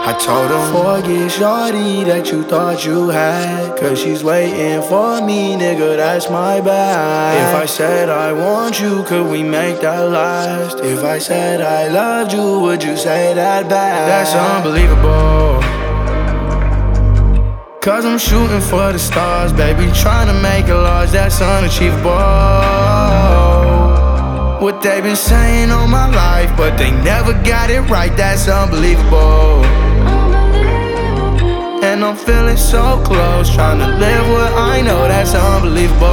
I told him, forget shorty that you thought you had, cause she's waiting for me, nigga, that's my bad. If I said I want you, could we make that last? If I said I loved you, would you say that back? That's unbelievable, cause I'm shooting for the stars, baby, trying to make it large, that's unachievable. What they been saying all my life, but they never got it right, that's unbelievable. And I'm feeling so close, trying to live what I know, that's unbelievable.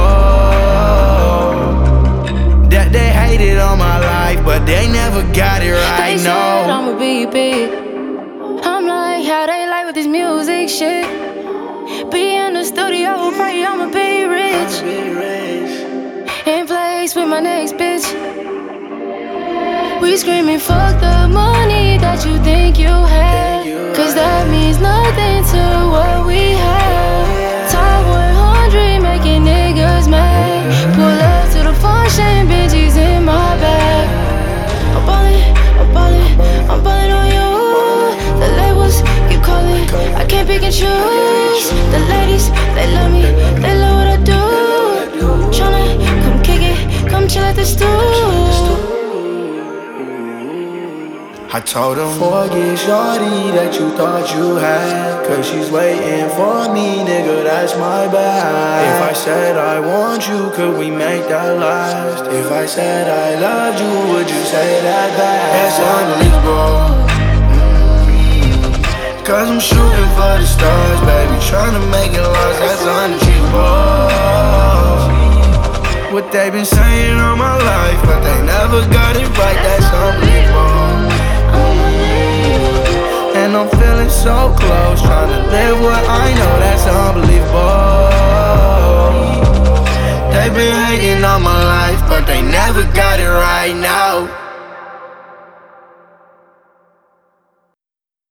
That they hated all my life, but they never got it right, they no. said I'ma be big. I'm like, how they like with this music shit. Be in the studio, pray I'ma be rich. In place with my next bitch. We screaming, fuck the money that you think you had, cause that means nothing to what we have. Top 100 making niggas mad. Pull up to the function, Benji's in my bag. I'm ballin' on you. The labels keep calling, I can't pick and choose. The ladies, they love me, they love what I do. Tryna come kick it, come chill at the stool. I told him, forget shorty that you thought you had, cause she's waiting for me, nigga, that's my bad. If I said I want you, could we make that last? If I said I loved you, would you say that back? That's unbelievable, cause I'm shooting for the stars, baby, trying to make it last, that's unachievable. What they been saying all my life, but they never got it right, that's unbelievable. And I'm feeling so close, trying to live what I know, that's unbelievable. They been hating all my life, but they never got it right now.